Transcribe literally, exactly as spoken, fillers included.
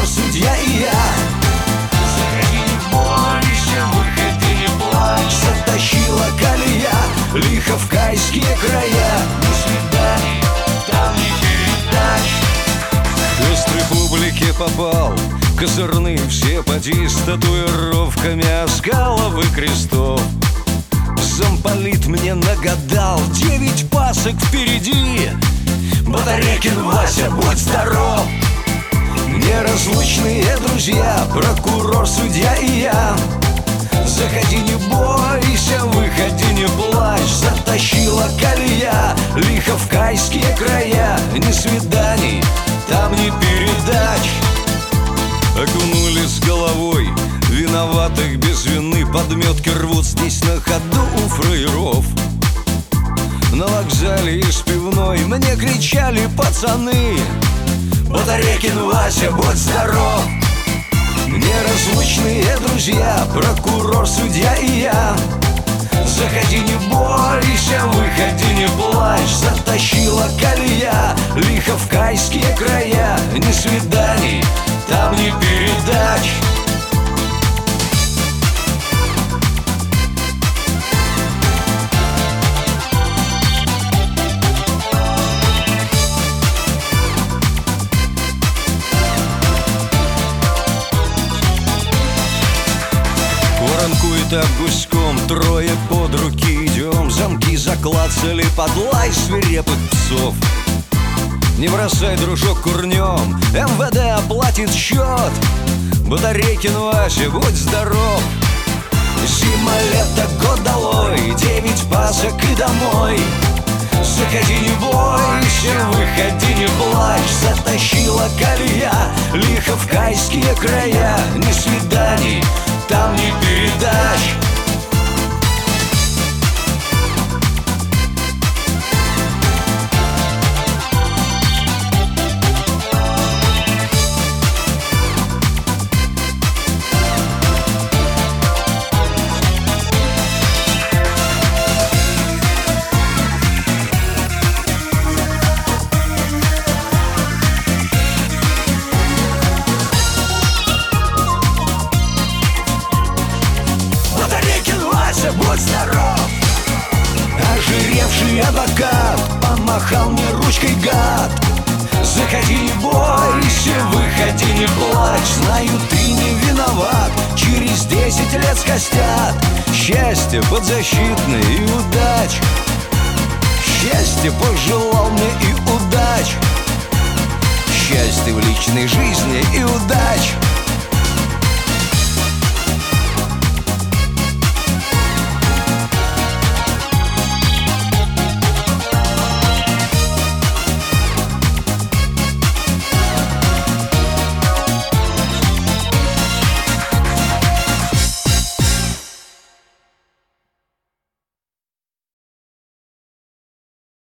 судья и я. Заходи, не бойся, выходи, не плачь. Затащила колея лихо в кайские края. Ни свиданий, там ни передач. К пестрой публике попал, козырные все поди с татуировками оскалов и крестов. Замполит мне нагадал девять пасок впереди. Батарейкин Вася, будь здоров. Неразлучные друзья, прокурор, судья и я. Заходи, не бойся, выходи, не плачь. Затащила колея лихо в кайские края. Ни свиданий, там ни передач. Окунули с головой виноватых без вины. Подметки рвут здесь на ходу у фраеров. На вокзале из пивной мне кричали пацаны: Батарейкин Вася, будь здоров. Неразлучные друзья, прокурор, судья и я. Заходи, не бойся, выходи, не плачь. Затащила колея лихо в кайские края. Ни свиданий, там ни передач. Воронкует так гуськом, трое под руки идем. Замки заклацали под лай свирепых псов. Не бросай, дружок, курнем, эм вэ дэ оплатит счет. Батарейкин Вася, будь здоров. Зима, лето, год долой, девять пасок и домой. Заходи, не бойся, выходи, не плачь. Затащила колея лихо в кайские края. Ни свиданий, там ни передач. Будь здоров. Ожиревший адвокат помахал мне ручкой, гад. Заходи, не бойся, выходи, не плачь. Знаю, ты не виноват, через десять лет скостят. Счастье подзащитное и удач. Счастье пожелал мне и удач. Счастье в личной жизни и удач.